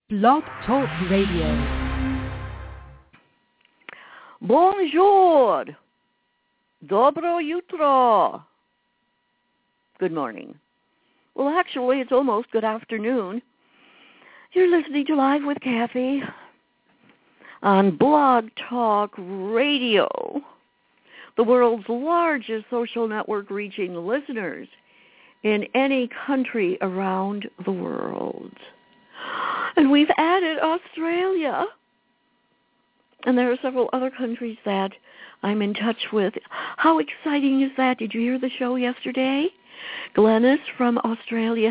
Blog Talk Radio. Bonjour. Dobro jutro. Good morning. Well, actually, it's almost good afternoon. You're listening to Live with Kathy on Blog Talk Radio, the world's largest social network reaching listeners in any country around the world. And we've added Australia. And there are several other countries that I'm in touch with. How exciting is that? Did you hear the show yesterday? Glennis from Australia.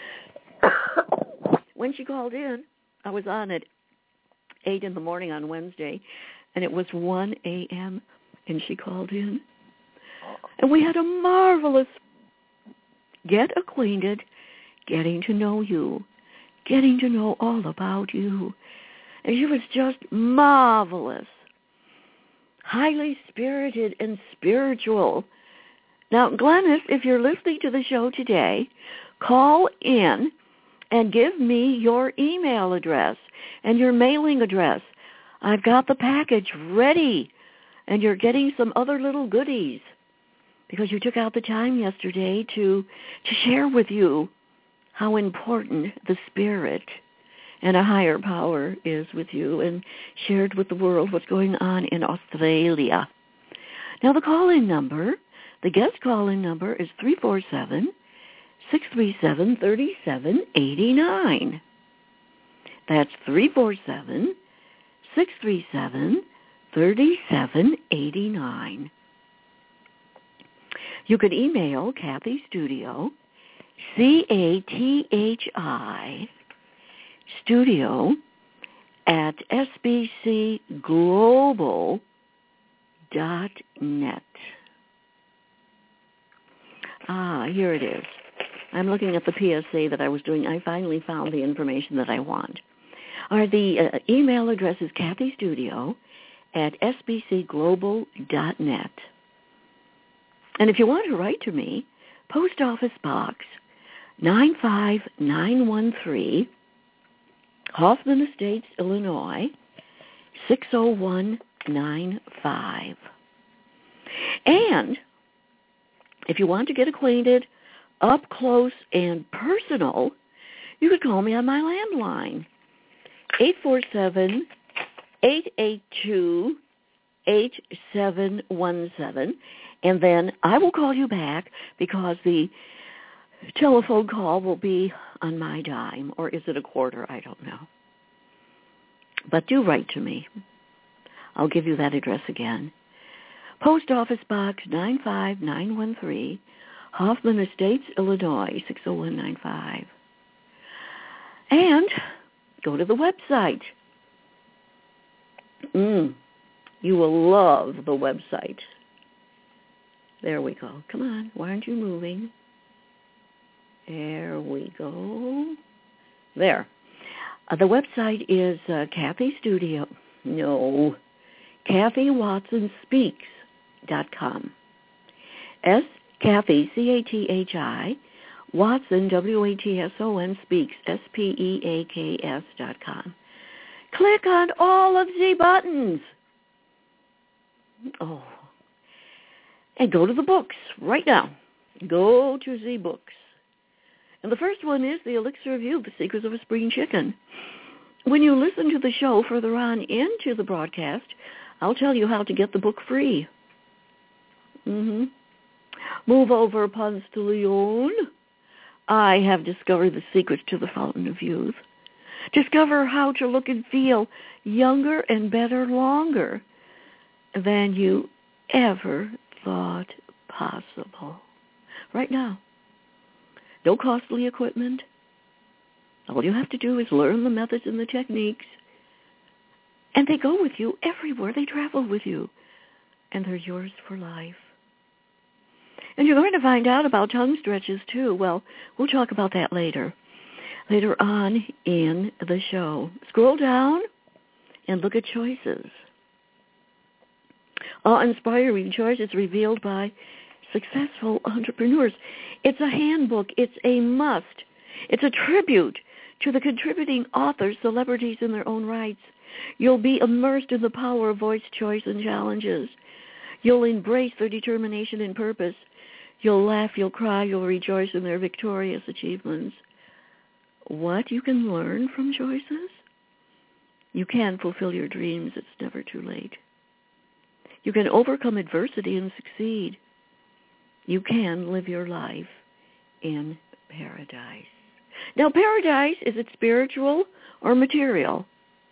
When she called in, I was on at 8 in the morning on Wednesday, and it was 1 a.m., and she called in. And we had a marvelous get acquainted, getting to know you, getting to know all about you. And she was just marvelous, highly spirited and spiritual. Now, Glennis, if you're listening to the show today, call in and give me your email address and your mailing address. I've got the package ready, and you're getting some other little goodies because you took out the time yesterday to share with you how important the Spirit and a higher power is with you, and shared with the world what's going on in Australia. Now, the call-in number, the guest call-in number is 347-637-3789. That's 347-637-3789. You could email Kathy Studio, CATHI, studio at sbcglobal.net. Here it is. I'm looking at the PSA that I was doing. I finally found the information that I want. The email address is Kathy Studio at sbcglobal.net. And if you want to write to me, Post Office Box 95913, Hoffman Estates, Illinois, 60195. And if you want to get acquainted up close and personal, you could call me on my landline, 847-882-8717, and then I will call you back because the telephone call will be on my dime, or is it a quarter? I don't know. But do write to me. I'll give you that address again. Post Office Box 95913, Hoffman Estates, Illinois, 60195. And go to the website. You will love the website. There we go. Come on. Why aren't you moving? There we go. There. The website is Kathy Studio. No. KathyWatsonSpeaks.com. Kathy, C-A-T-H-I, Watson, W-A-T-S-O-N, Speaks, S-P-E-A-K-S.com. Click on all of the buttons. And go to the books right now. Go to the books. And the first one is The Elixir of Youth, The Secrets of a Spring Chicken. When you listen to the show further on into the broadcast, I'll tell you how to get the book free. Move over, Ponce de Leon. I have discovered the secrets to the Fountain of Youth. Discover how to look and feel younger and better longer than you ever thought possible. Right now. No costly equipment. All you have to do is learn the methods and the techniques. And they go with you everywhere. They travel with you. And they're yours for life. And you're going to find out about tongue stretches, too. Well, we'll talk about that later on in the show. Scroll down and look at choices. Awe-inspiring choices revealed by successful entrepreneurs. It's a handbook. It's a must. It's a tribute To the contributing authors, celebrities in their own rights, you'll be immersed in the power of voice, choice, and challenges. You'll embrace their determination and purpose. You'll laugh, you'll cry, you'll rejoice in their victorious achievements. What you can learn from choices? You can fulfill your dreams. It's never too late. You can overcome adversity and succeed. You can live your life in paradise. Now, paradise, is it spiritual or material?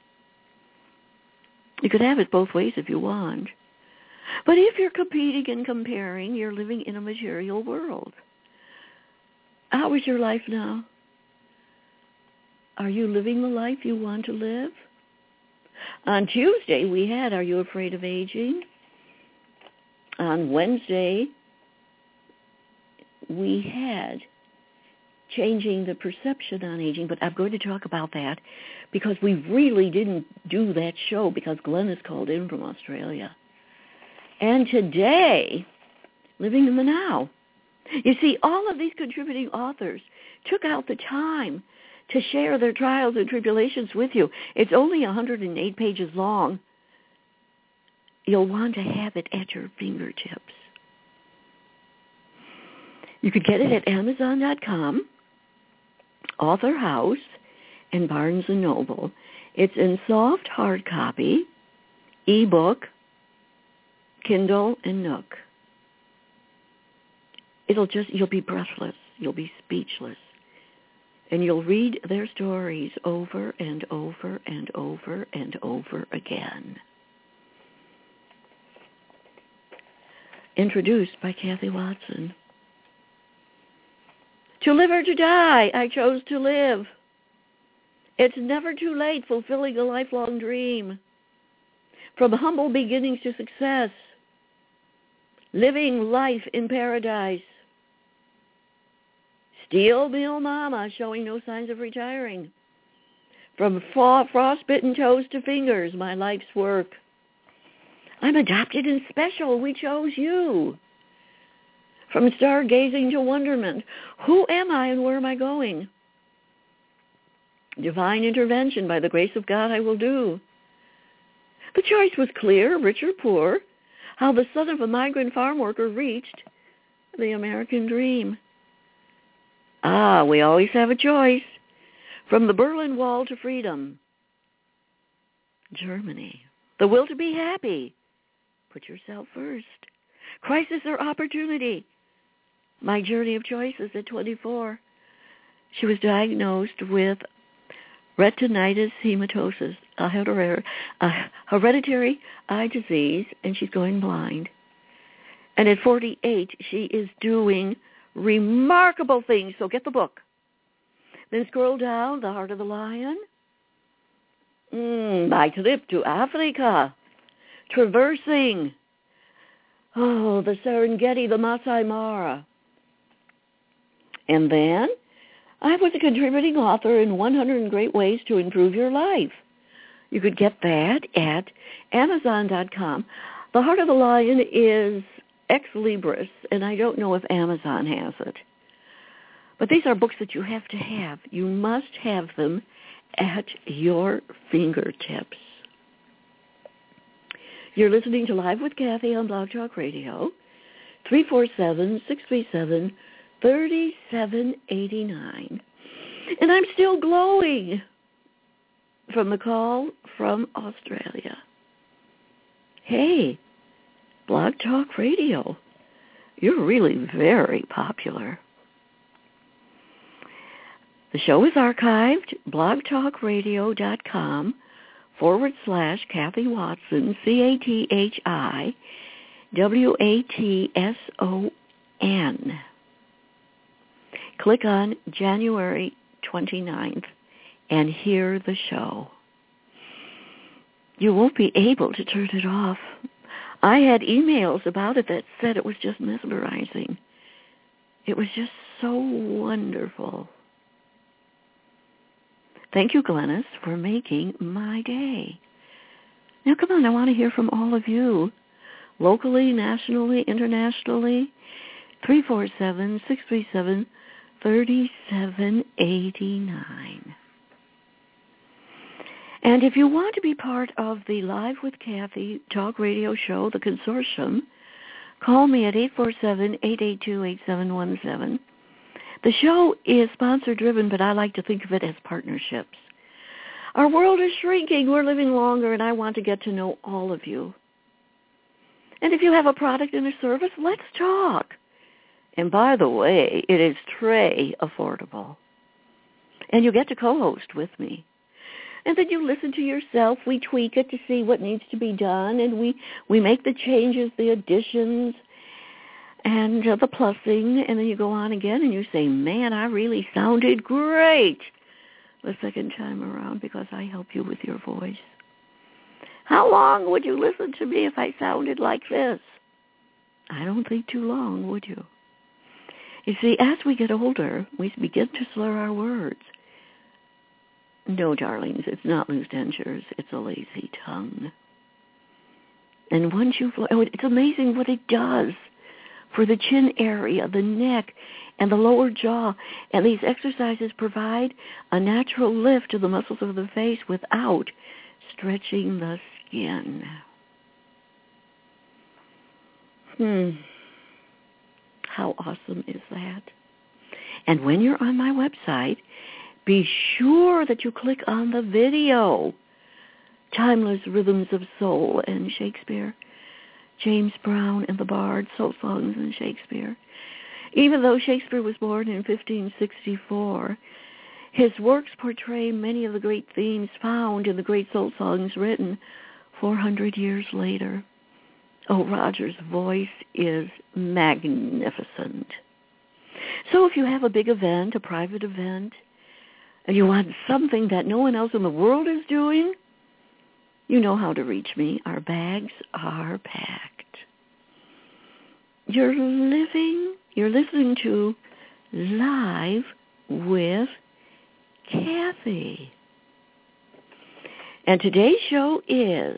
You could have it both ways if you want. But if you're competing and comparing, you're living in a material world. How is your life now? Are you living the life you want to live? On Tuesday, we had Are You Afraid of Aging? On Wednesday, we had Changing the Perception on Aging, but I'm going to talk about that because we really didn't do that show because Glenn is called in from Australia. And today, Living in the Now. You see, all of these contributing authors took out the time to share their trials and tribulations with you. It's only 108 pages long. You'll want to have it at your fingertips. You could get it at Amazon.com, Author House, and Barnes & Noble. It's in soft hard copy, ebook, Kindle, and Nook. You'll be breathless. You'll be speechless. And you'll read their stories over and over and over and over again. Introduced by Kathy Watson. To live or to die, I chose to live. It's never too late fulfilling a lifelong dream. From humble beginnings to success. Living life in paradise. Steel Mill Mama showing no signs of retiring. From frostbitten toes to fingers, my life's work. I'm adopted and special. We chose you. From stargazing to wonderment, who am I and where am I going? Divine intervention, by the grace of God I will do. The choice was clear, rich or poor, how the son of a migrant farm worker reached the American dream. We always have a choice. From the Berlin Wall to freedom. Germany. The will to be happy. Put yourself first. Crisis or opportunity. My journey of choices at 24. She was diagnosed with retinitis pigmentosa, a hereditary eye disease, and she's going blind. And at 48, she is doing remarkable things. So get the book. Then scroll down, The Heart of the Lion. My trip to Africa. Traversing. The Serengeti, the Masai Mara. And then I was a contributing author in 100 Great Ways to Improve Your Life. You could get that at Amazon.com. The Heart of the Lion is ex libris, and I don't know if Amazon has it. But these are books that you have to have. You must have them at your fingertips. You're listening to Live with Kathy on Blog Talk Radio, 347-637-3789. And I'm still glowing from the call from Australia. Hey, Blog Talk Radio, you're really very popular. The show is archived, blogtalkradio.com/Kathy Watson, CathyWatson. Click on January 29th and hear the show. You won't be able to turn it off. I had emails about it that said it was just mesmerizing. It was just so wonderful. Thank you, Glennis, for making my day. Now, come on, I want to hear from all of you, locally, nationally, internationally. 347-637-3789. And if you want to be part of the Live with Kathy talk radio show, the consortium, call me at 847-882-8717. The show is sponsor-driven, but I like to think of it as partnerships. Our world is shrinking. We're living longer, and I want to get to know all of you. And if you have a product and a service, let's talk. And by the way, it is très affordable. And you get to co-host with me. And then you listen to yourself. We tweak it to see what needs to be done, and we make the changes, the additions, and the plussing, and then you go on again and you say, man, I really sounded great the second time around because I help you with your voice. How long would you listen to me if I sounded like this? I don't think too long, would you? You see, as we get older, we begin to slur our words. No, darlings, it's not loose dentures. It's a lazy tongue. And once it's amazing what it does for the chin area, the neck, and the lower jaw. And these exercises provide a natural lift to the muscles of the face without stretching the skin. How awesome is that? And when you're on my website, be sure that you click on the video, Timeless Rhythms of Soul and Shakespeare, James Brown and the Bard, Soul Songs and Shakespeare. Even though Shakespeare was born in 1564, his works portray many of the great themes found in the great soul songs written 400 years later. Oh, Roger's voice is magnificent. So if you have a big event, a private event, and you want something that no one else in the world is doing, you know how to reach me. Our bags are packed. You're listening to Live with Kathy. And today's show is,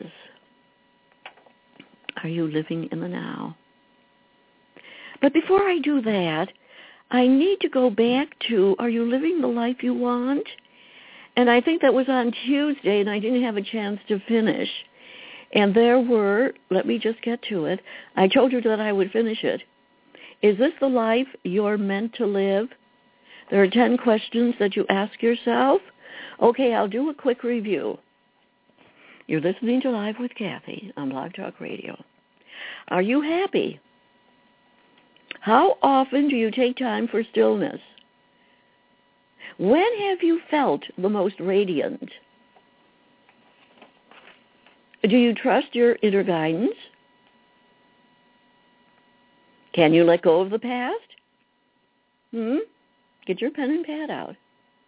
Are You Living in the Now? But before I do that, I need to go back to, Are You Living the Life You Want? And I think that was on Tuesday, and I didn't have a chance to finish. And there were, let me just get to it. I told you that I would finish it. Is this the life you're meant to live? There are 10 questions that you ask yourself. Okay, I'll do a quick review. You're listening to Live with Kathy on Blog Talk Radio. Are you happy? How often do you take time for stillness? When have you felt the most radiant? Do you trust your inner guidance? Can you let go of the past? Get your pen and pad out.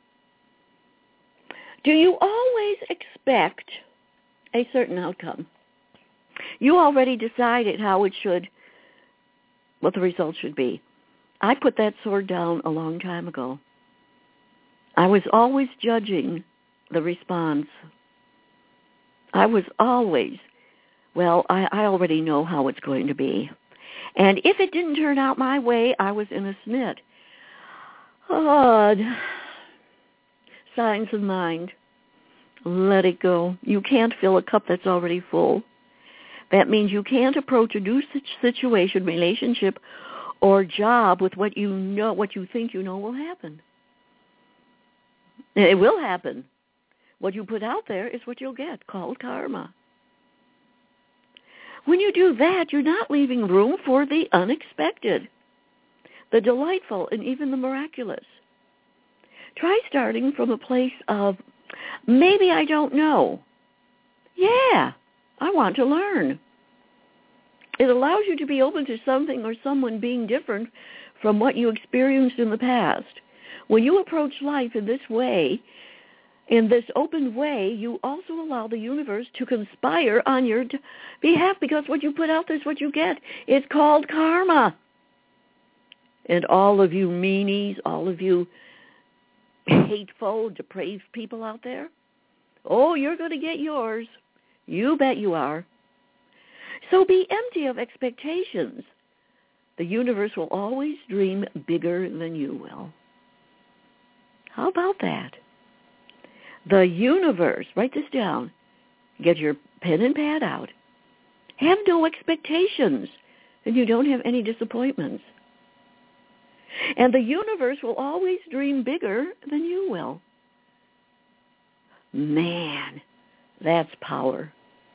Do you always expect a certain outcome? You already decided what the result should be. I put that sword down a long time ago. I was always judging the response. I was always, I already know how it's going to be. And if it didn't turn out my way, I was in a smit. Signs of mind. Let it go. You can't fill a cup that's already full. That means you can't approach a new situation, relationship, or job with what you think you know will happen. It will happen. What you put out there is what you'll get, called karma. When you do that, you're not leaving room for the unexpected, the delightful, and even the miraculous. Try starting from a place of, maybe I don't know. Yeah, I want to learn. It allows you to be open to something or someone being different from what you experienced in the past. When you approach life in this way, in this open way, you also allow the universe to conspire on your behalf, because what you put out there is what you get. It's called karma. And all of you meanies, all of you hateful, depraved people out there, you're going to get yours. You bet you are. So be empty of expectations. The universe will always dream bigger than you will. How about that? The universe, write this down, get your pen and pad out, have no expectations, and you don't have any disappointments. And the universe will always dream bigger than you will. Man, that's power.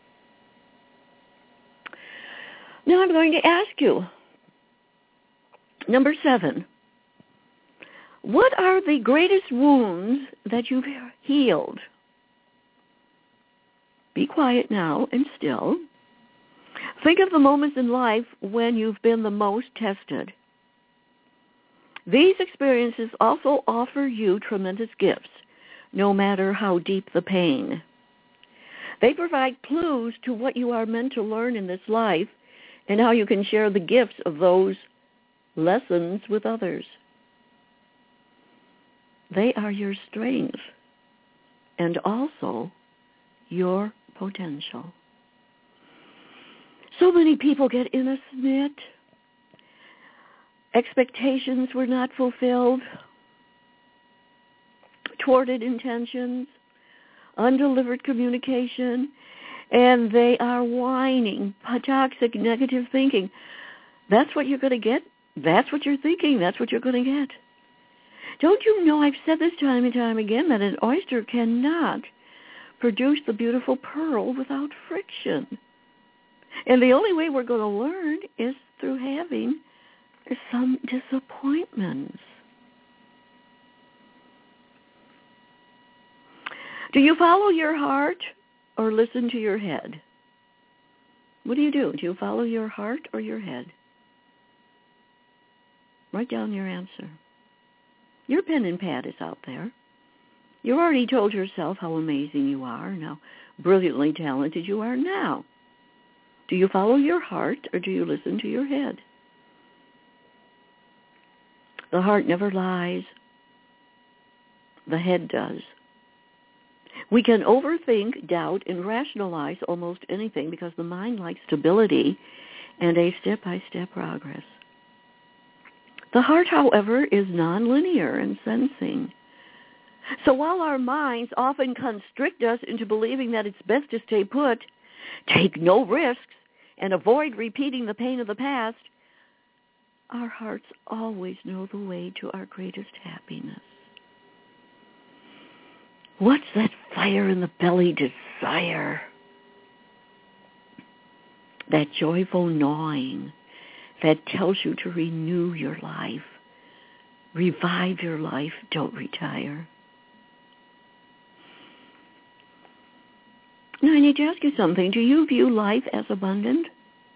Now I'm going to ask you, number 7, what are the greatest wounds that you've healed? Be quiet now and still. Think of the moments in life when you've been the most tested. These experiences also offer you tremendous gifts, no matter how deep the pain. They provide clues to what you are meant to learn in this life and how you can share the gifts of those lessons with others. They are your strength and also your potential. So many people get in a snit. Expectations were not fulfilled. Thwarted intentions. Undelivered communication. And they are whining. Toxic, negative thinking. That's what you're going to get. That's what you're thinking. That's what you're going to get. Don't you know, I've said this time and time again, that an oyster cannot produce the beautiful pearl without friction. And the only way we're going to learn is through having some disappointments. Do you follow your heart or listen to your head? What do? Do you follow your heart or your head? Write down your answer. Your pen and pad is out there. You already told yourself how amazing you are and how brilliantly talented you are now. Do you follow your heart or do you listen to your head? The heart never lies. The head does. We can overthink, doubt, and rationalize almost anything because the mind likes stability and a step-by-step progress. The heart, however, is nonlinear and sensing. So while our minds often constrict us into believing that it's best to stay put, take no risks, and avoid repeating the pain of the past, our hearts always know the way to our greatest happiness. What's that fire in the belly desire? That joyful gnawing that tells you to renew your life, revive your life, don't retire. Now, I need to ask you something. Do you view life as abundant?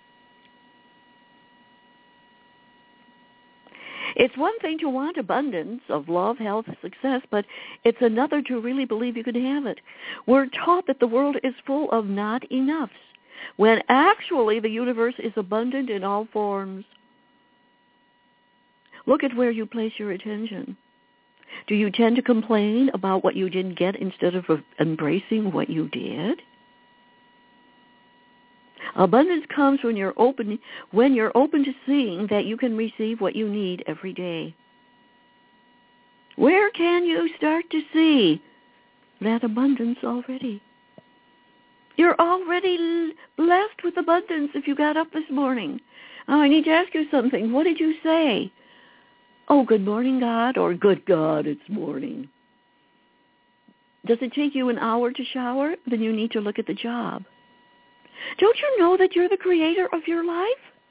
It's one thing to want abundance of love, health, success, but it's another to really believe you can have it. We're taught that the world is full of not enoughs, when actually the universe is abundant in all forms. Look at where you place your attention. Do you tend to complain about what you didn't get instead of embracing what you did? Abundance comes when you're open to seeing that you can receive what you need every day. Where can you start to see that abundance already? You're already blessed with abundance if you got up this morning. Oh, I need to ask you something. What did you say? Oh, good morning, God, or good God, it's morning. Does it take you an hour to shower? Then you need to look at the job. Don't you know that you're the creator of your life?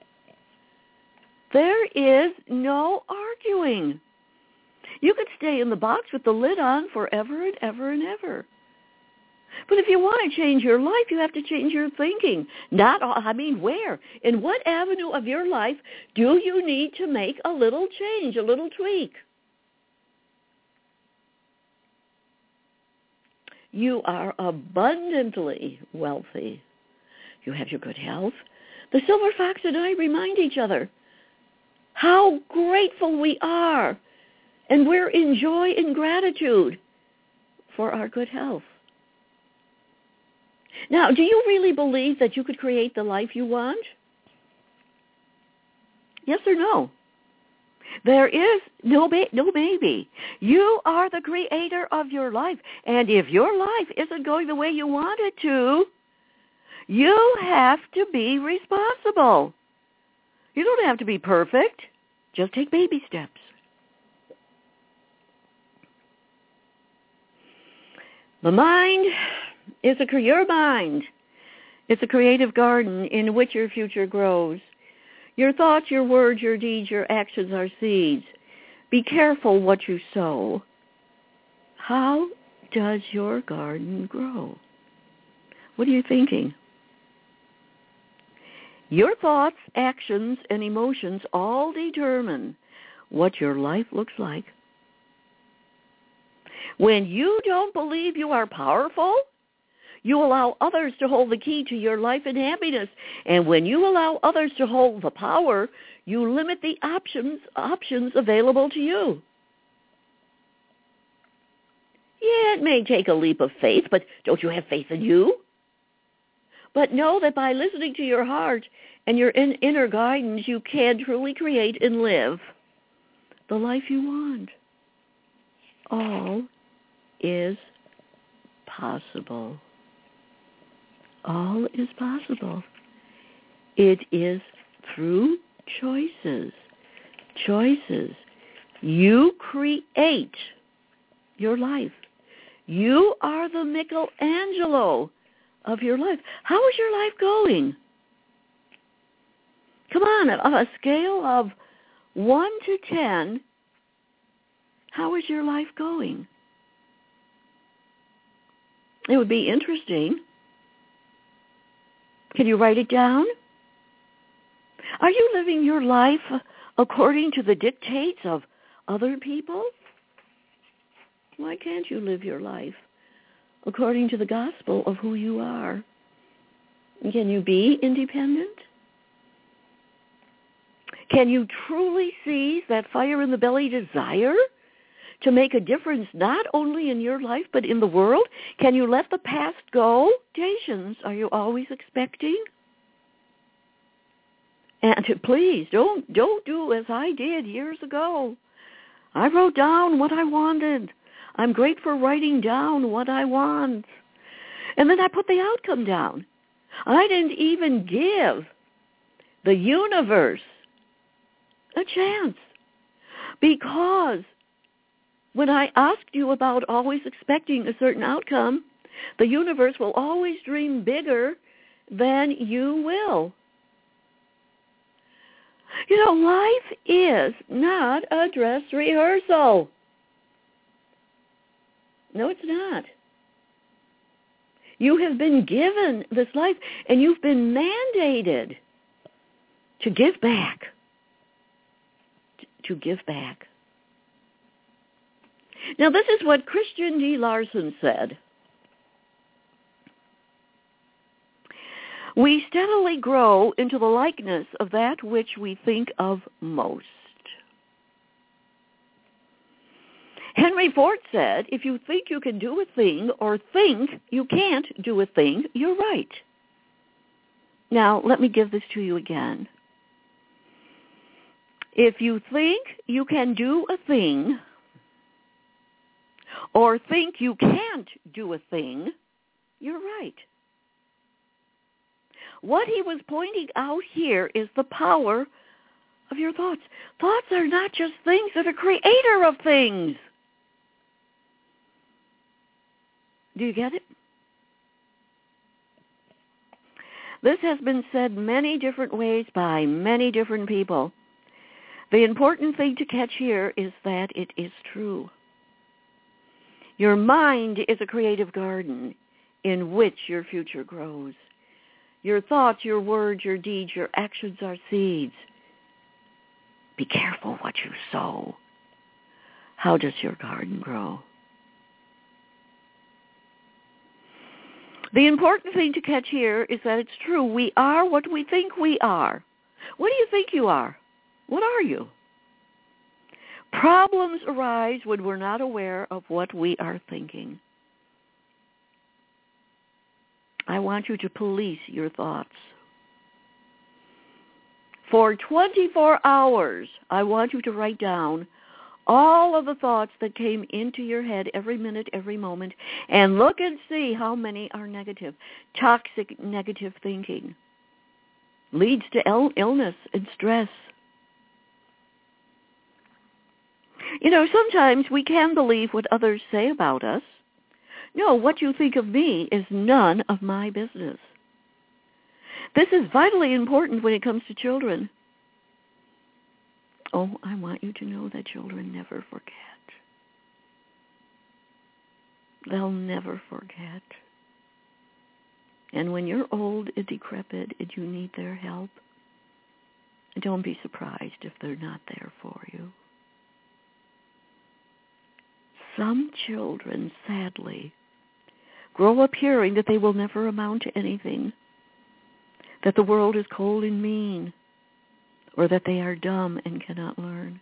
There is no arguing. You could stay in the box with the lid on forever and ever and ever. But if you want to change your life, you have to change your thinking. Where? In what avenue of your life do you need to make a little change, a little tweak? You are abundantly wealthy. You have your good health. The silver fox and I remind each other how grateful we are, and we're in joy and gratitude for our good health. Now, do you really believe that you could create the life you want? Yes or no? There is no maybe. You are the creator of your life. And if your life isn't going the way you want it to, you have to be responsible. You don't have to be perfect. Just take baby steps. The mind is your mind. It's a creative garden in which your future grows. Your thoughts, your words, your deeds, your actions are seeds. Be careful what you sow. How does your garden grow? What are you thinking? Your thoughts, actions, and emotions all determine what your life looks like. When you don't believe you are powerful, you allow others to hold the key to your life and happiness. And when you allow others to hold the power, you limit the options available to you. Yeah, it may take a leap of faith, but don't you have faith in you? But know that by listening to your heart and your inner guidance, you can truly create and live the life you want. All is possible. All is possible. It is through choices. Choices. You create your life. You are the Michelangelo of your life. How is your life going? Come on, on a scale of 1 to 10, how is your life going? It would be interesting. Can you write it down? Are you living your life according to the dictates of other people? Why can't you live your life according to the gospel of who you are? Can you be independent? Can you truly seize that fire in the belly desire to make a difference not only in your life but in the world? Can you let the past go? Expectations are you always expecting? And please don't do as I did years ago. I wrote down what I wanted. I'm great for writing down what I want. And then I put the outcome down. I didn't even give the universe a chance, because when I asked you about always expecting a certain outcome, the universe will always dream bigger than you will. You know, life is not a dress rehearsal. No, it's not. You have been given this life, and you've been mandated to give back. To give back. Now, this is what Christian D. Larson said. We steadily grow into the likeness of that which we think of most. Henry Ford said, if you think you can do a thing or think you can't do a thing, you're right. Now, let me give this to you again. If you think you can do a thing or think you can't do a thing, you're right. What he was pointing out here is the power of your thoughts. Thoughts are not just things, they're the creator of things. Do you get it? This has been said many different ways by many different people. The important thing to catch here is that it is true. Your mind is a creative garden in which your future grows. Your thoughts, your words, your deeds, your actions are seeds. Be careful what you sow. How does your garden grow? The important thing to catch here is that it's true. We are what we think we are. What do you think you are? What are you? Problems arise when we're not aware of what we are thinking. I want you to police your thoughts. For 24 hours, I want you to write down all of the thoughts that came into your head every minute, every moment, and look and see how many are negative. Toxic negative thinking leads to illness and stress. You know, sometimes we can believe what others say about us. No, what you think of me is none of my business. This is vitally important when it comes to children. Oh, I want you to know that children never forget. They'll never forget. And when you're old and decrepit and you need their help, don't be surprised if they're not there for you. Some children, sadly, grow up hearing that they will never amount to anything, that the world is cold and mean, or that they are dumb and cannot learn.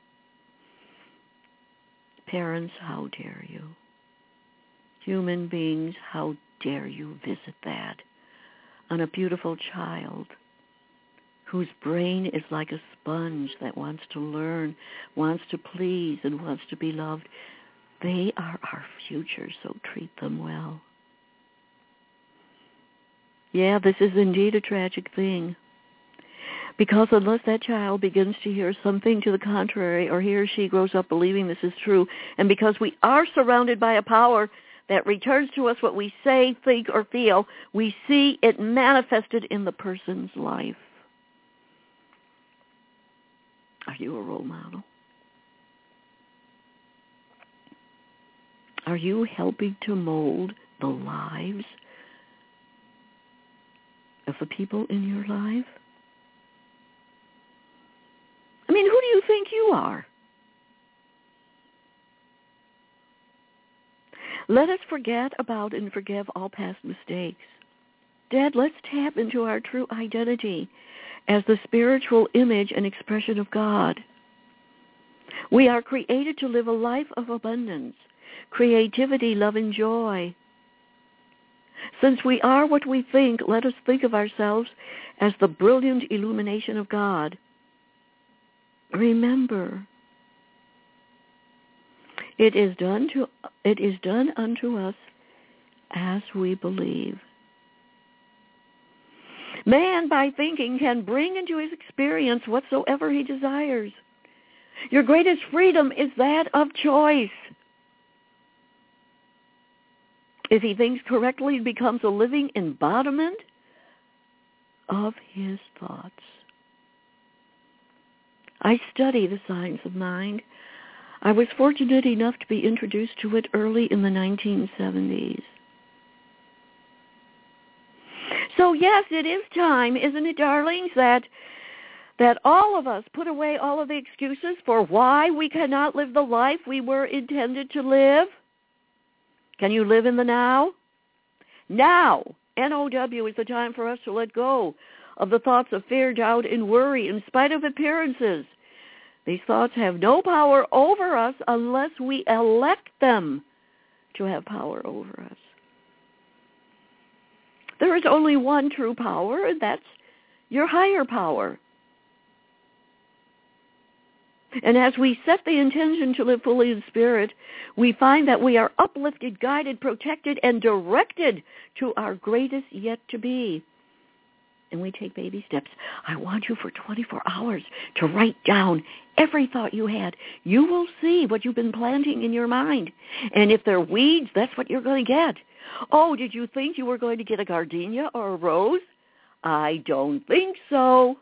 Parents, how dare you? Human beings, how dare you visit that on a beautiful child whose brain is like a sponge that wants to learn, wants to please, and wants to be loved. They are our future, so treat them well. Yeah, this is indeed a tragic thing. Because unless that child begins to hear something to the contrary, or he or she grows up believing this is true, and because we are surrounded by a power that returns to us what we say, think, or feel, we see it manifested in the person's life. Are you a role model? Are you helping to mold the lives of the people in your life? I mean, who do you think you are? Let us forget about and forgive all past mistakes. Dad, let's tap into our true identity as the spiritual image and expression of God. We are created to live a life of abundance, creativity, love, and joy. Since we are what we think, let us think of ourselves as the brilliant illumination of God. Remember, it is done unto us as we believe. Man, by thinking, can bring into his experience whatsoever he desires. Your greatest freedom is that of choice. If he thinks correctly, it becomes a living embodiment of his thoughts. I study the science of mind. I was fortunate enough to be introduced to it early in the 1970s. So yes, it is time, isn't it, darlings, that all of us put away all of the excuses for why we cannot live the life we were intended to live. Can you live in the now? Now, N-O-W, is the time for us to let go of the thoughts of fear, doubt, and worry in spite of appearances. These thoughts have no power over us unless we elect them to have power over us. There is only one true power, and that's your higher power. And as we set the intention to live fully in spirit, we find that we are uplifted, guided, protected, and directed to our greatest yet to be. And we take baby steps. I want you for 24 hours to write down every thought you had. You will see what you've been planting in your mind. And if they're weeds, that's what you're going to get. Oh, did you think you were going to get a gardenia or a rose? I don't think so.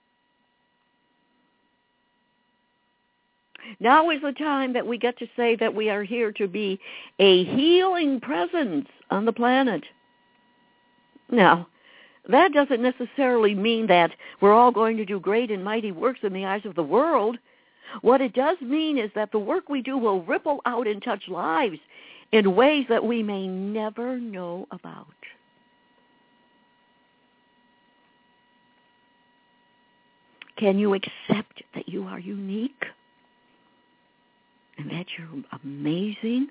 Now is the time that we get to say that we are here to be a healing presence on the planet. Now, that doesn't necessarily mean that we're all going to do great and mighty works in the eyes of the world. What it does mean is that the work we do will ripple out and touch lives in ways that we may never know about. Can you accept that you are unique and that you're amazing?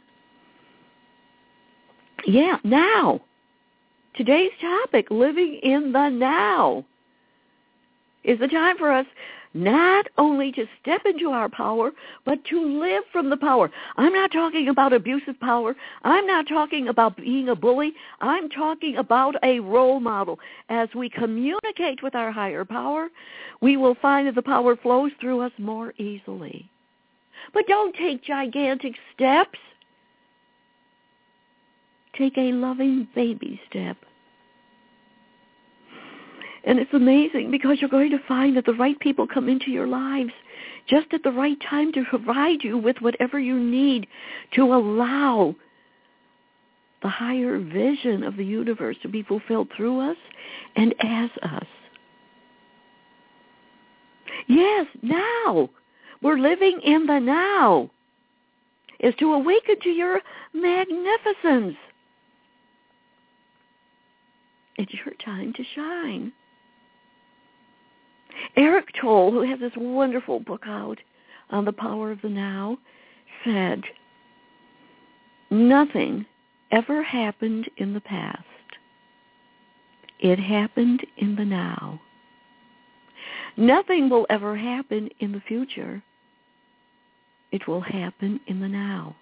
Yeah, now. Today's topic, living in the now. is the time for us not only to step into our power, but to live from the power. I'm not talking about abusive power. I'm not talking about being a bully. I'm talking about a role model. As we communicate with our higher power, we will find that the power flows through us more easily. But don't take gigantic steps. Take a loving baby step. And it's amazing because you're going to find that the right people come into your lives just at the right time to provide you with whatever you need to allow the higher vision of the universe to be fulfilled through us and as us. Yes, now. We're living in the now. Is to awaken to your magnificence. It's your time to shine. Eric Toll, who has this wonderful book out on the power of the now, said, nothing ever happened in the past. It happened in the now. Nothing will ever happen in the future. It will happen in the now.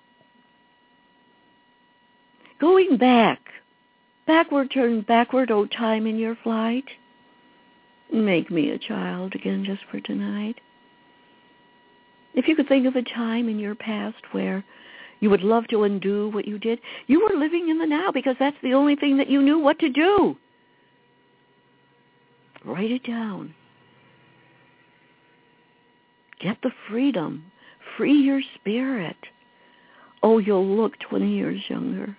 Going backward, turn backward, O time in your flight. Make me a child again just for tonight. If you could think of a time in your past where you would love to undo what you did, you were living in the now because that's the only thing that you knew what to do. Write it down. Get the freedom. Free your spirit. Oh, you'll look 20 years younger.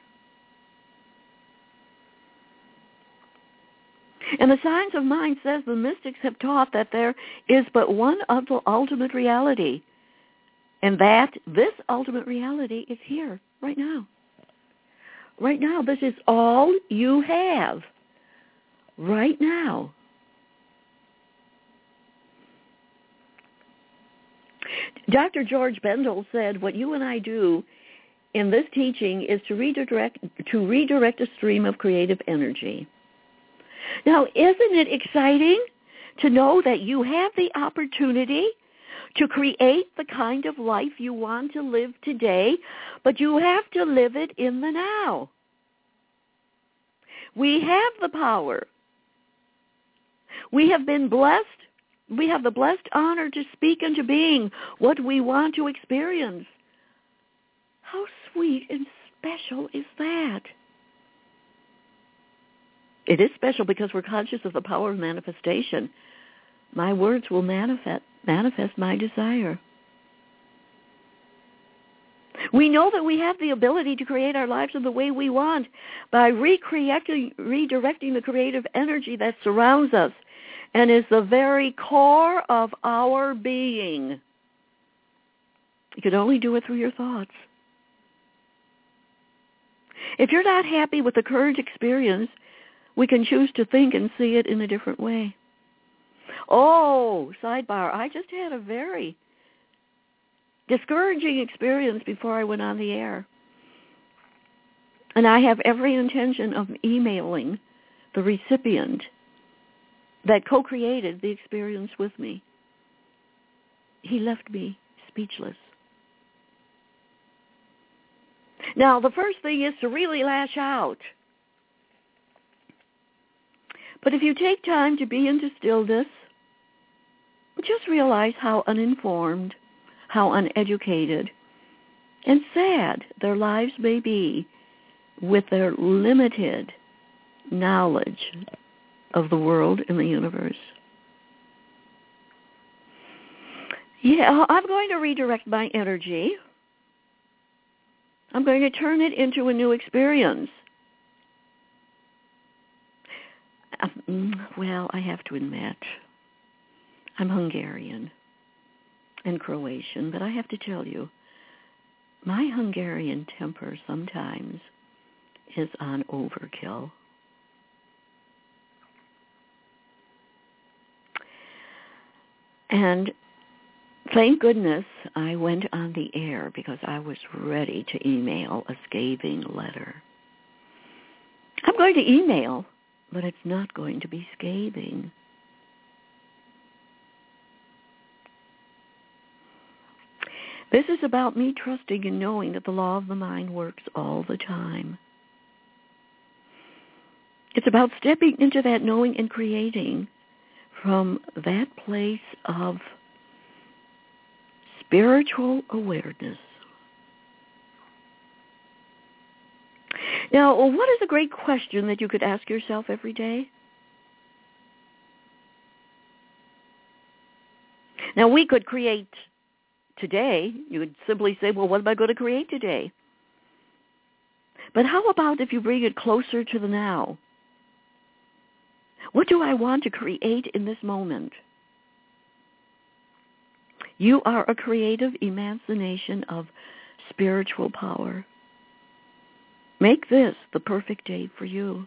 And the Science of Mind says the mystics have taught that there is but one ultimate reality, and that this ultimate reality is here, right now. Right now, this is all you have. Right now. Dr. George Bendel said, what you and I do in this teaching is to redirect a stream of creative energy. Now, isn't it exciting to know that you have the opportunity to create the kind of life you want to live today, but you have to live it in the now? We have the power. We have been blessed. We have the blessed honor to speak into being what we want to experience. How sweet and special is that? It is special because we're conscious of the power of manifestation. My words will manifest my desire. We know that we have the ability to create our lives in the way we want by redirecting the creative energy that surrounds us and is the very core of our being. You can only do it through your thoughts. If you're not happy with the current experience, we can choose to think and see it in a different way. Oh, sidebar, I just had a very discouraging experience before I went on the air. And I have every intention of emailing the recipient that co-created the experience with me. He left me speechless. Now, the first thing is to really lash out. But if you take time to be into stillness, just realize how uninformed, how uneducated, and sad their lives may be with their limited knowledge of the world and the universe. Yeah, I'm going to redirect my energy. I'm going to turn it into a new experience. Well, I have to admit, I'm Hungarian and Croatian, but I have to tell you, my Hungarian temper sometimes is on overkill. And thank goodness I went on the air because I was ready to email a scathing letter. I'm going to email, but it's not going to be scathing. This is about me trusting and knowing that the law of the mind works all the time. It's about stepping into that knowing and creating from that place of spiritual awareness. Now, what is a great question that you could ask yourself every day? Now, we could create today. You would simply say, well, what am I going to create today? But how about if you bring it closer to the now? What do I want to create in this moment? You are a creative emanation of spiritual power. Make this the perfect day for you.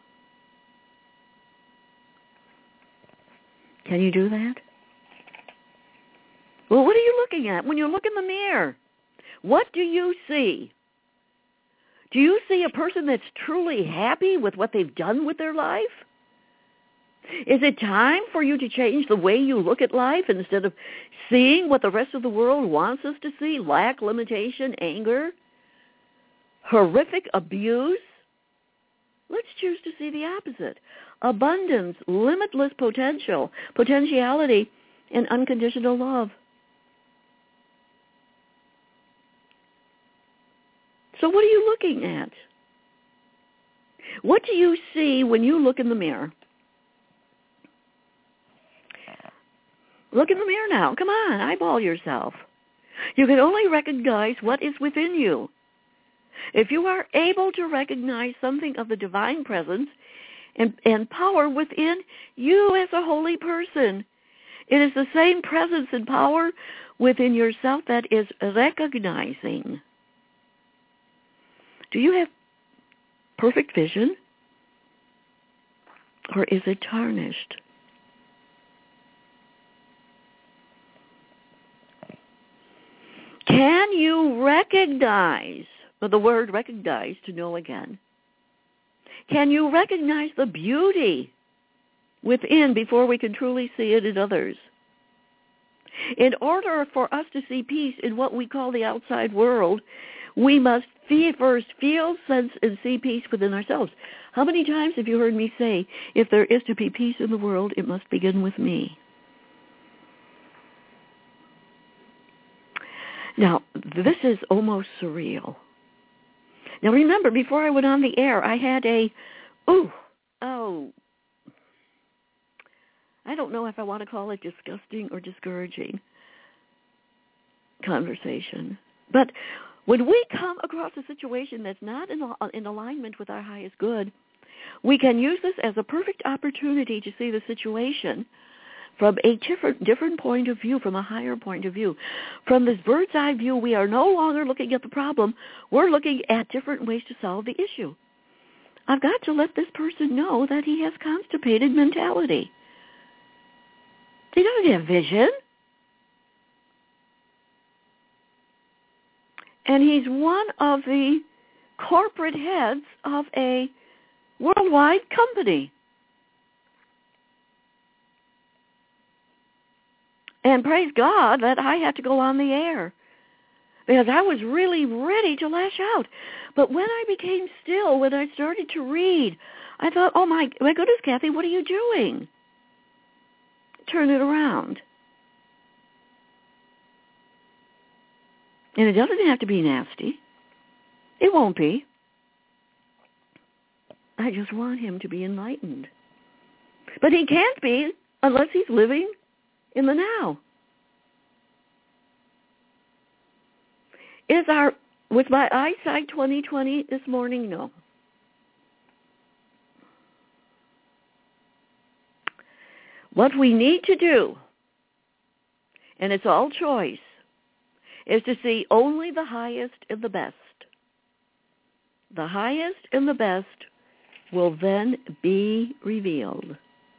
Can you do that? Well, what are you looking at when you look in the mirror? What do you see? Do you see a person that's truly happy with what they've done with their life? Is it time for you to change the way you look at life instead of seeing what the rest of the world wants us to see? Lack, limitation, anger, horrific abuse? Let's choose to see the opposite. Abundance, limitless potentiality, and unconditional love. So what are you looking at? What do you see when you look in the mirror? Look in the mirror now. Come on, eyeball yourself. You can only recognize what is within you. If you are able to recognize something of the divine presence and power within you as a holy person, it is the same presence and power within yourself that is recognizing. Do you have perfect vision? Or is it tarnished? Can you recognize, the word recognize, to know again? Can you recognize the beauty within before we can truly see it in others? In order for us to see peace in what we call the outside world, we must first feel, sense, and see peace within ourselves. How many times have you heard me say, if there is to be peace in the world, it must begin with me? Now, this is almost surreal. Now, remember, before I went on the air, I had I don't know if I want to call it disgusting or discouraging conversation. But when we come across a situation that's not in alignment with our highest good, we can use this as a perfect opportunity to see the situation from a different point of view, from a higher point of view. From this bird's eye view, we are no longer looking at the problem. We're looking at different ways to solve the issue. I've got to let this person know that he has constipated mentality. He doesn't have vision. And he's one of the corporate heads of a worldwide company. And praise God that I had to go on the air, because I was really ready to lash out. But when I became still, when I started to read, I thought, oh my goodness, Kathy, what are you doing? Turn it around. And it doesn't have to be nasty. It won't be. I just want him to be enlightened. But he can't be unless he's living in the now. Was my eyesight 20/20 this morning? No. What we need to do, and it's all choice, is to see only the highest and the best. The highest and the best will then be revealed.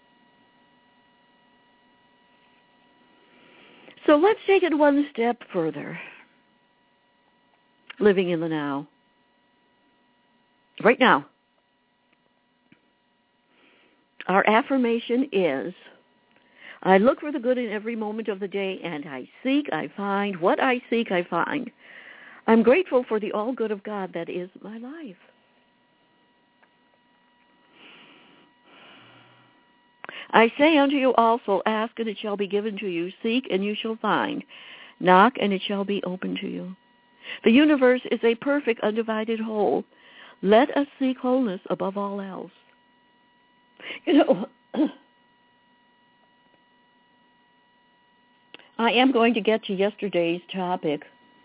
So let's take it one step further. Living in the now. Right now. Our affirmation is, I look for the good in every moment of the day, and I seek, I find. What I seek, I find. I'm grateful for the all good of God that is my life. I say unto you also, ask and it shall be given to you, seek and you shall find, knock and it shall be opened to you. The universe is a perfect, undivided whole. Let us seek wholeness above all else. You know, I am going to get to yesterday's topic.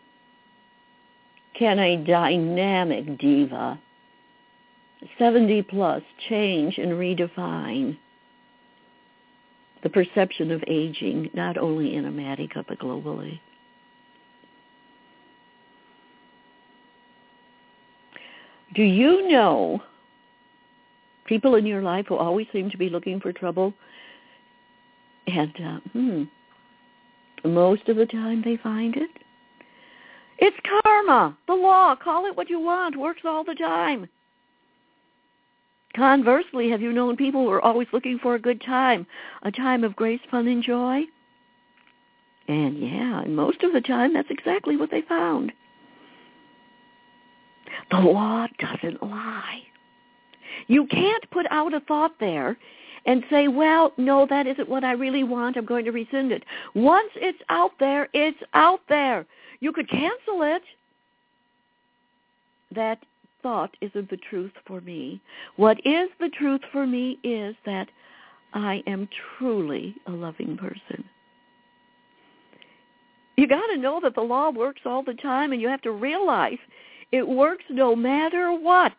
Can a dynamic diva, 70 plus, change and redefine the perception of aging, not only in Amatica, but globally? Do you know people in your life who always seem to be looking for trouble? And most of the time they find it. It's karma, the law, call it what you want, works all the time. Conversely, have you known people who are always looking for a good time, a time of grace, fun, and joy? And most of the time that's exactly what they found. The law doesn't lie. You can't put out a thought there and say, well, no, that isn't what I really want. I'm going to rescind it. Once it's out there, it's out there. You could cancel it. That thought isn't the truth for me. What is the truth for me is that I am truly a loving person. You got to know that the law works all the time, and you have to realize it works no matter what.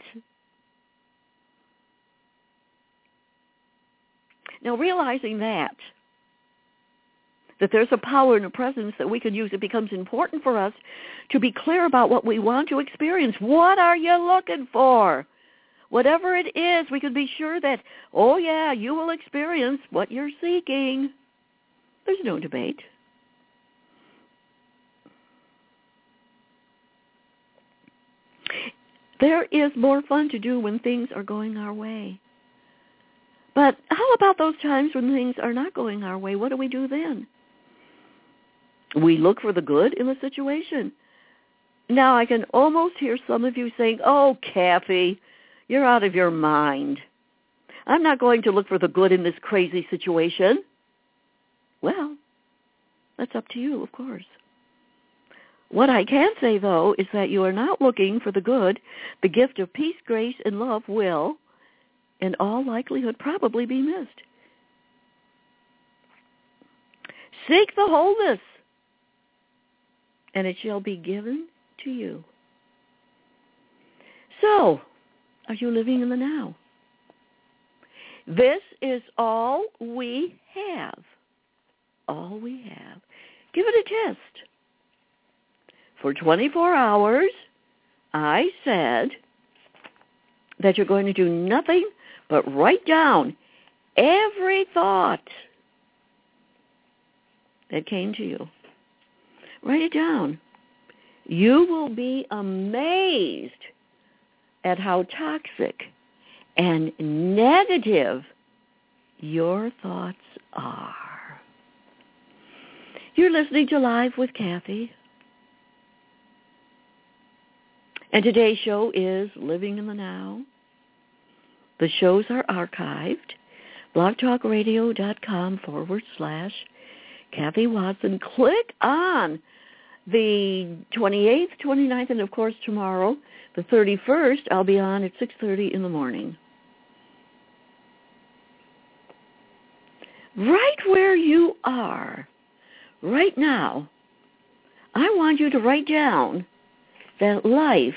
Now, realizing that there's a power and a presence that we can use, it becomes important for us to be clear about what we want to experience. What are you looking for? Whatever it is, we can be sure that, oh yeah, you will experience what you're seeking. There's no debate. There is more fun to do when things are going our way. But how about those times when things are not going our way? What do we do then? We look for the good in the situation. Now, I can almost hear some of you saying, oh, Kathy, you're out of your mind. I'm not going to look for the good in this crazy situation. Well, that's up to you, of course. What I can say, though, is that you are not looking for the good. The gift of peace, grace, and love will, in all likelihood, probably be missed. Seek the wholeness, and it shall be given to you. So, are you living in the now? This is all we have. All we have. Give it a test. For 24 hours, I said that you're going to do nothing but write down every thought that came to you. Write it down. You will be amazed at how toxic and negative your thoughts are. You're listening to Live with Kathy. And today's show is Living in the Now. The shows are archived. blogtalkradio.com/Kathy Watson. Click on the 28th, 29th, and of course tomorrow, the 31st, I'll be on at 6:30 in the morning. Right where you are, right now, I want you to write down that life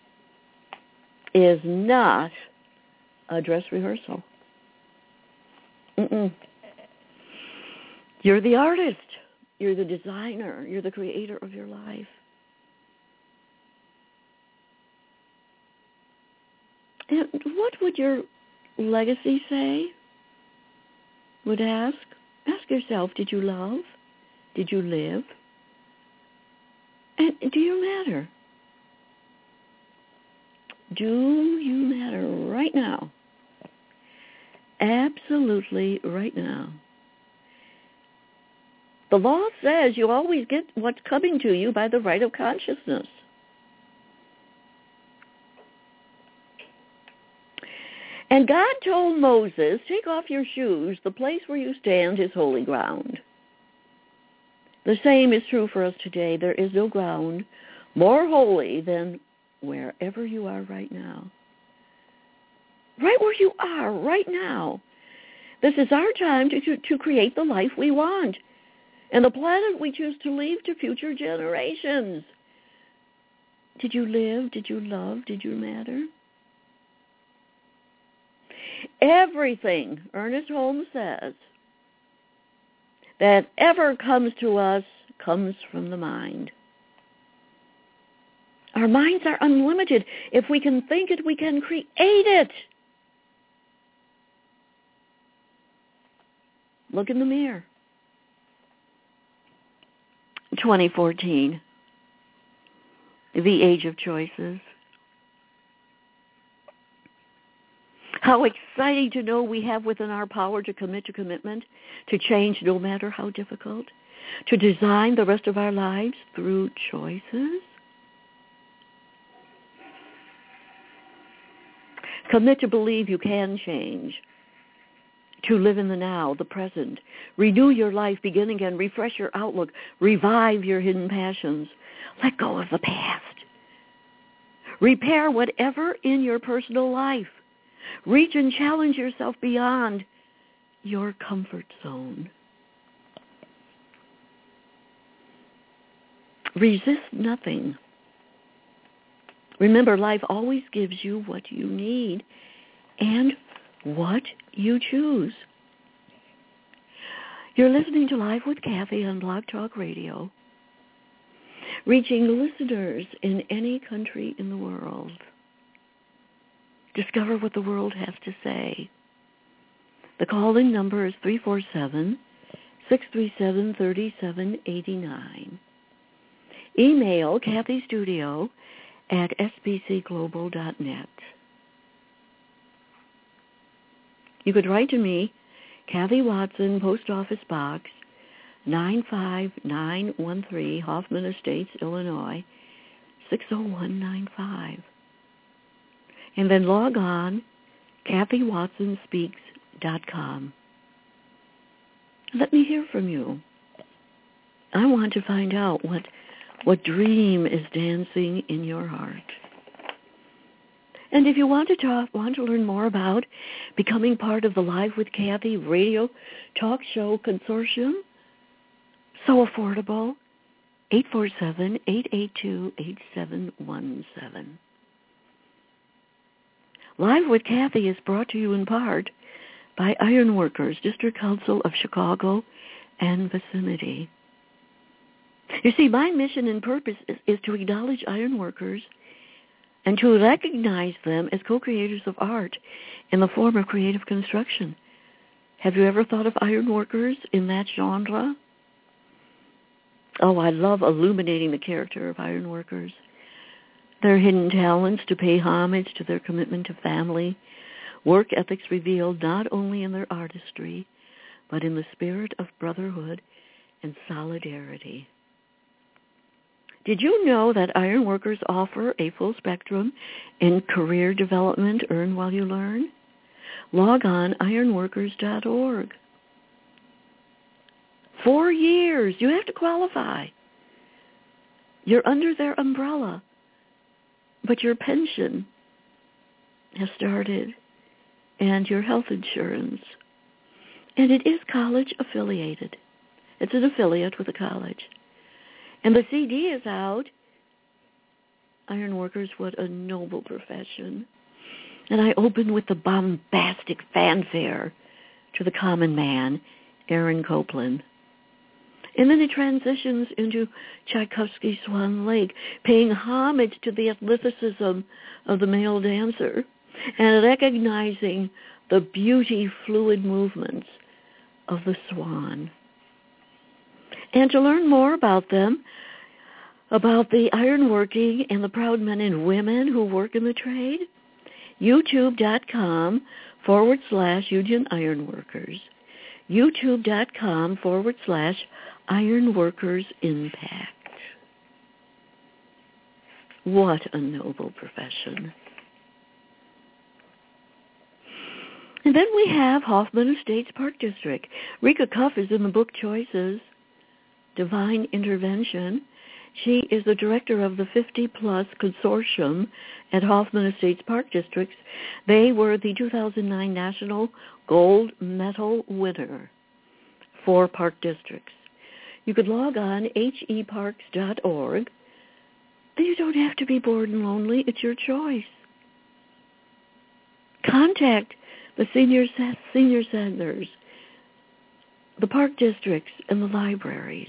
is not a dress rehearsal. You're the artist. You're the designer. You're the creator of your life. And what would your legacy say? Would ask yourself, did you love? Did you live? And do you matter? Do you matter right now? Absolutely right now. The law says you always get what's coming to you by the right of consciousness. And God told Moses, take off your shoes. The place where you stand is holy ground. The same is true for us today. There is no ground more holy than wherever you are right now. Right where you are right now. This is our time to create the life we want and the planet we choose to leave to future generations. Did you live? Did you love? Did you matter? Everything, Ernest Holmes says, that ever comes to us comes from the mind. Our minds are unlimited. If we can think it, we can create it. Look in the mirror. 2014, the age of choices. How exciting to know we have within our power to commit to commitment, to change no matter how difficult, to design the rest of our lives through choices. Commit to believe you can change, to live in the now, the present. Renew your life, begin again, refresh your outlook, revive your hidden passions. Let go of the past. Repair whatever in your personal life. Reach and challenge yourself beyond your comfort zone. Resist nothing. Remember, life always gives you what you need and what you choose. You're listening to Live with Kathy on Blog Talk Radio, reaching listeners in any country in the world. Discover what the world has to say. The call-in number is 347-637-3789. Email kathystudio@sbcglobal.net. You could write to me, Kathy Watson, Post Office Box 95913, Hoffman Estates, Illinois, 60195. And then log on, KathyWatsonSpeaks.com. Let me hear from you. I want to find out what dream is dancing in your heart. And if you want to learn more about becoming part of the Live with Kathy radio talk show consortium, so affordable, 847-882-8717. Live with Kathy is brought to you in part by Ironworkers, District Council of Chicago and vicinity. You see, my mission and purpose is to acknowledge ironworkers and to recognize them as co-creators of art in the form of creative construction. Have you ever thought of ironworkers in that genre? Oh, I love illuminating the character of ironworkers. Their hidden talents, to pay homage to their commitment to family, work ethics revealed not only in their artistry, but in the spirit of brotherhood and solidarity. Did you know that ironworkers offer a full spectrum in career development, earn while you learn? Log on ironworkers.org. 4 years. You have to qualify. You're under their umbrella. But your pension has started, and your health insurance. And it is college affiliated. It's an affiliate with a college. And the CD is out. Ironworkers, what a noble profession. And I open with the bombastic fanfare to the common man, Aaron Copland. And then it transitions into Tchaikovsky's Swan Lake, paying homage to the athleticism of the male dancer and recognizing the beauty fluid movements of the swan. And to learn more about them, about the ironworking and the proud men and women who work in the trade, youtube.com/Union Ironworkers. youtube.com/IronWorkers. Ironworkers Impact. What a noble profession. And then we have Hoffman Estates Park District. Rika Cuff is in the book Choices, Divine Intervention. She is the director of the 50-plus consortium at Hoffman Estates Park Districts. They were the 2009 National Gold Medal winner for park districts. You could log on heparks.org. You don't have to be bored and lonely. It's your choice. Contact the senior centers, the park districts, and the libraries.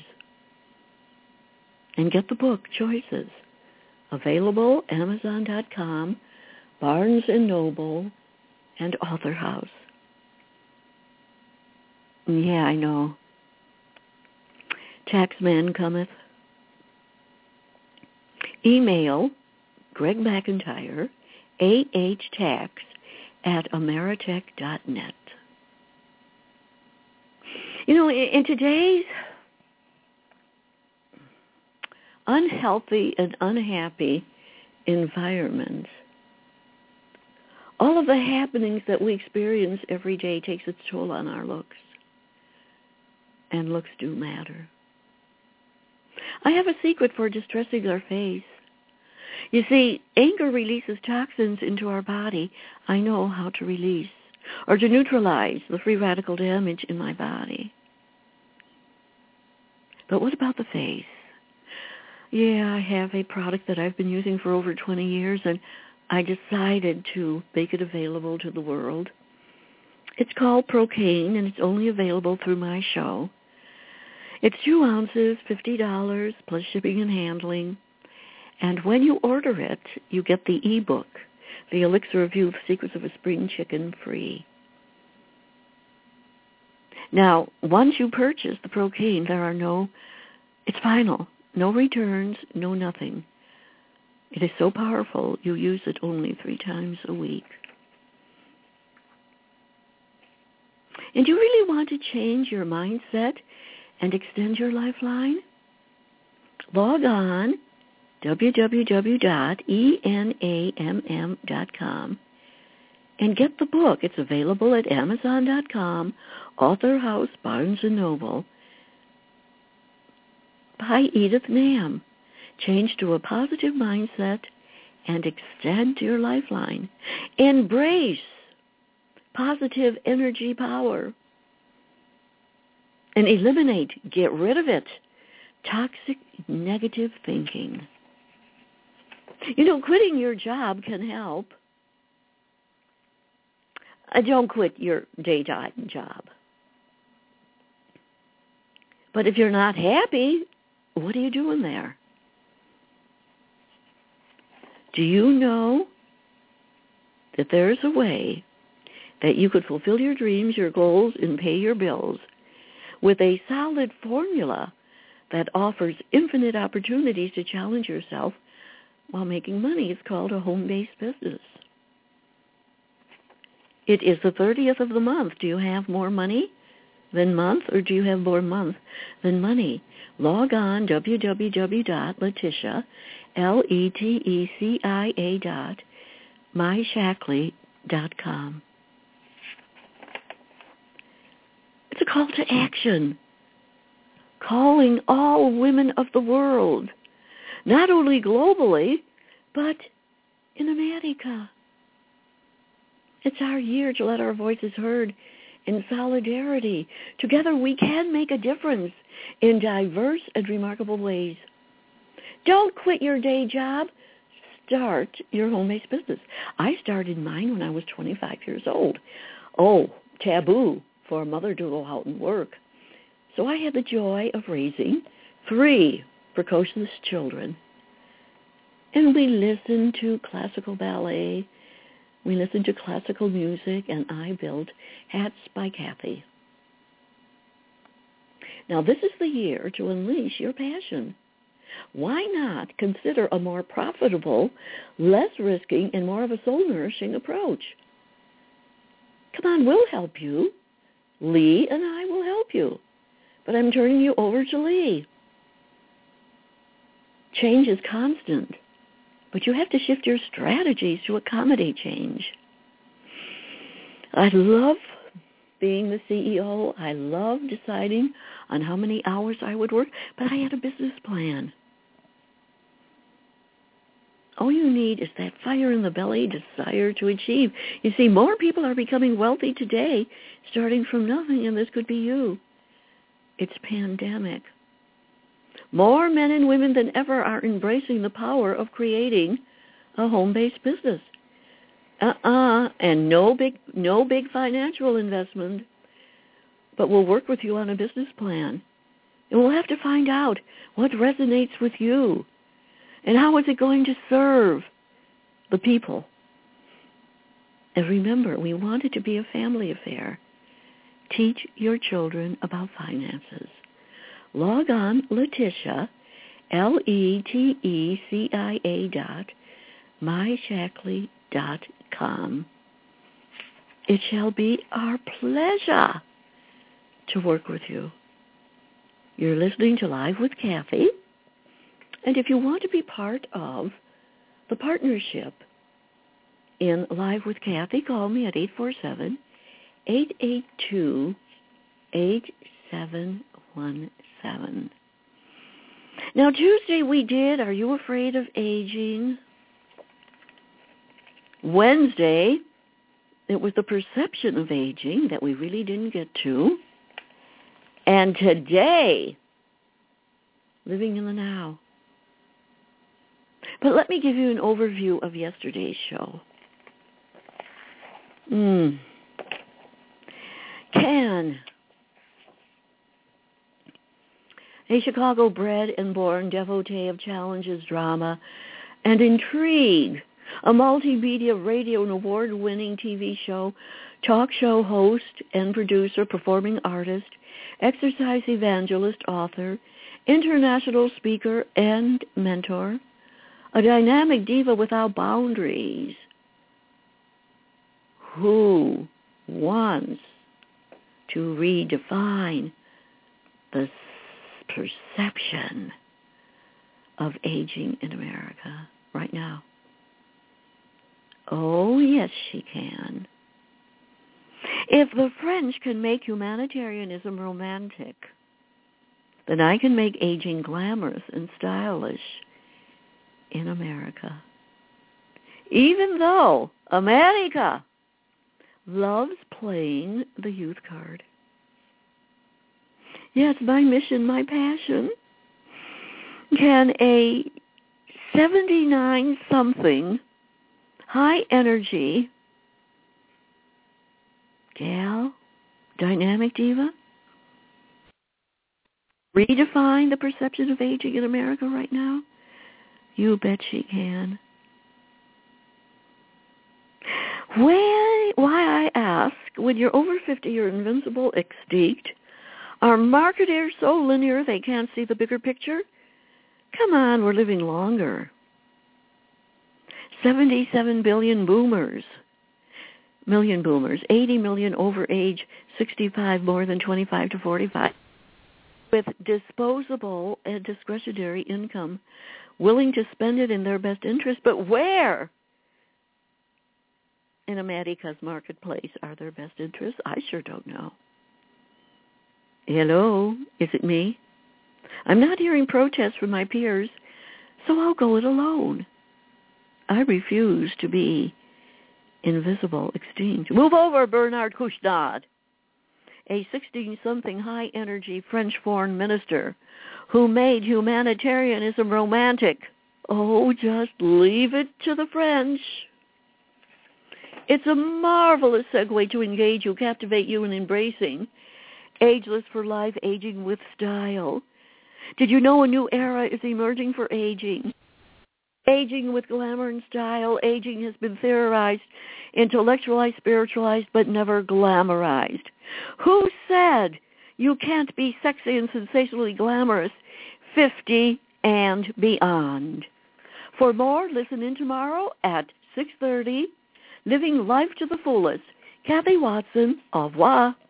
And get the book, Choices. Available Amazon.com, Barnes & Noble, and Author House. Yeah, I know. Taxman cometh. Email Greg McIntyre, ahtax@ameritech.net. You know, in today's unhealthy and unhappy environment, all of the happenings that we experience every day takes its toll on our looks. And looks do matter. I have a secret for distressing our face. You see, anger releases toxins into our body. I know how to release or to neutralize the free radical damage in my body. But what about the face? Yeah, I have a product that I've been using for over 20 years, and I decided to make it available to the world. It's called Procaine, and it's only available through my show. It's 2 ounces, $50, plus shipping and handling. And when you order it, you get the ebook, The Elixir of Youth, Secrets of a Spring Chicken, free. Now, once you purchase the Procaine, it's final. No returns, no nothing. It is so powerful, you use it only 3 times a week. And you really want to change your mindset and extend your lifeline? Log on www.enamm.com and get the book. It's available at Amazon.com, Author House, Barnes & Noble, by Edith Nam. Change to a positive mindset and extend your lifeline. Embrace positive energy power. And get rid of it, toxic negative thinking. You know, quitting your job can help. Don't quit your daytime job. But if you're not happy, what are you doing there? Do you know that there's a way that you could fulfill your dreams, your goals, and pay your bills with a solid formula that offers infinite opportunities to challenge yourself while making money? It's called a home-based business. It is the 30th of the month. Do you have more money than month, or do you have more month than money? Log on www.Leticia, LETECIA.myshackley.com. It's a call to action, calling all women of the world, not only globally, but in America. It's our year to let our voices heard in solidarity. Together we can make a difference in diverse and remarkable ways. Don't quit your day job. Start your home-based business. I started mine when I was 25 years old. Oh, taboo for a mother to go out and work. So I had the joy of raising 3 precocious children. And we listened to classical ballet. We listened to classical music, and I built Hats by Kathy. Now, this is the year to unleash your passion. Why not consider a more profitable, less risking, and more of a soul-nourishing approach? Come on, we'll help you. Lee and I will help you. but I'm turning you over to Lee. Change is constant, but you have to shift your strategies to accommodate change. I love being the CEO. I love deciding on how many hours I would work, but I had a business plan. All you need is that fire in the belly, desire to achieve. You see, more people are becoming wealthy today, starting from nothing, and this could be you. It's pandemic. More men and women than ever are embracing the power of creating a home-based business. And no big financial investment, but we'll work with you on a business plan. And we'll have to find out what resonates with you and how is it going to serve the people. And remember, we want it to be a family affair. Teach your children about finances. Log on, Leticia, LETICIA.myshackley.com. It shall be our pleasure to work with you. You're listening to Live with Kathy. And if you want to be part of the partnership in Live with Kathy, call me at 842-882-8717. Now, Tuesday we did Are You Afraid of Aging? Wednesday, it was the perception of aging that we really didn't get to. And today, living in the now. But let me give you an overview of yesterday's show. Can a Chicago-bred and born devotee of challenges, drama, and intrigue, a multimedia radio and award-winning TV show, talk show host and producer, performing artist, exercise evangelist, author, international speaker, and mentor, a dynamic diva without boundaries, who wants to redefine the perception of aging in America right now. Oh, yes, she can. If the French can make humanitarianism romantic, then I can make aging glamorous and stylish in America. Even though America loves playing the youth card. Yes, my mission, my passion. Can a 79-something high-energy gal, dynamic diva, redefine the perception of aging in America right now? You bet she can. Why I ask, when you're over 50, you're invincible, extinct. Are marketers so linear they can't see the bigger picture? Come on, we're living longer. 77 billion boomers, 80 million over age 65, more than 25 to 45, with disposable and discretionary income, willing to spend it in their best interest. But where in America's marketplace are their best interests? I sure don't know. Hello, is it me? I'm not hearing protests from my peers, so I'll go it alone. I refuse to be invisible, extinct. Move over, Bernard Kouchner, a 16-something high-energy French foreign minister who made humanitarianism romantic. Oh, just leave it to the French. It's a marvelous segue to engage you, captivate you in embracing Ageless for Life, Aging with Style. Did you know a new era is emerging for aging? Aging with glamour and style. Aging has been theorized, intellectualized, spiritualized, but never glamorized. Who said you can't be sexy and sensationally glamorous 50 and beyond? For more, listen in tomorrow at 6:30. Living Life to the Fullest. Kathy Watson, au revoir.